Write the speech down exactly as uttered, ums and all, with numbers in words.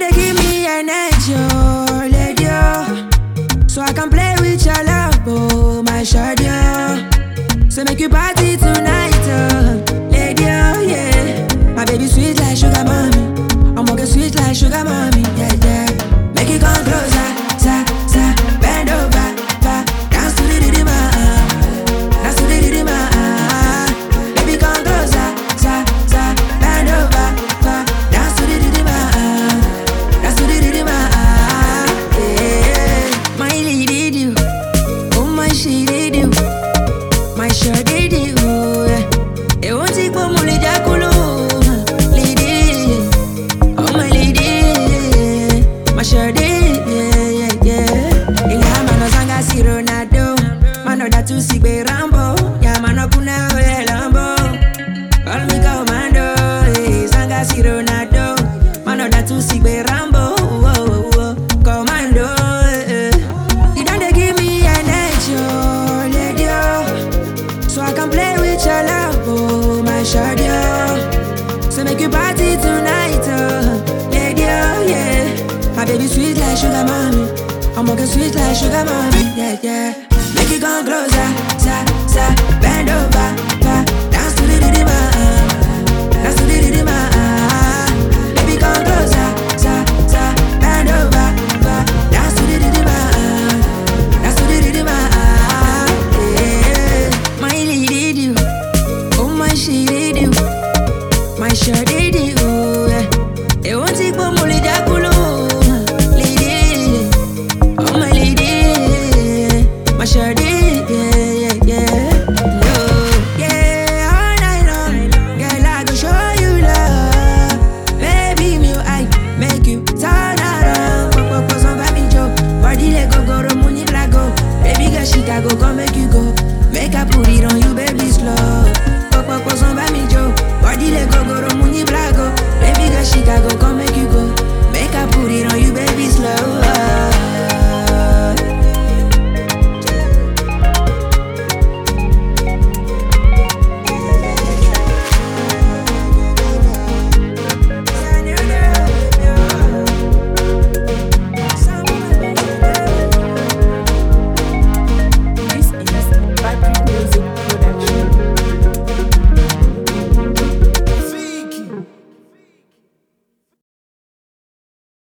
they give me energy, oh, lady, oh. So I can play with your love, oh, my shawty, oh. So make you party tonight, oh, lady, oh, yeah. My baby sweet like sugar mommy, I'm gonna sweet like sugar mommy, yeah, yeah. Make it come closer, sa, sa, bend over, ba, dance to the rhythm, ah, dance to the rhythm, ah. Baby come closer, sa, sa, bend over, ba, dance to the rhythm, ah, dance to the rhythm, ah, yeah. My lady do, oh my she did you, my shirt did you, yeah. They won't take for money, jaculo, lady, oh my lady, my shirt did, yeah, yeah, yeah. Ilha mano zanga si Ronaldo, mano da tu si be Rambo, ya mano kuna we Lambo. Call me commando, eh, zanga si Ronaldo, mano da tu si be Rambo, oh, oh, oh, commando, eh. You don't dey give me energy, oh, lady, oh. So I can play with your love, oh, my shawty, oh. So make you party tonight, oh, lady, oh, yeah. My baby sweet like sugar mommy, I'm gonna sweet like sugar mommy, yeah, yeah. Make it come closer, sa, sa, bend over, ba,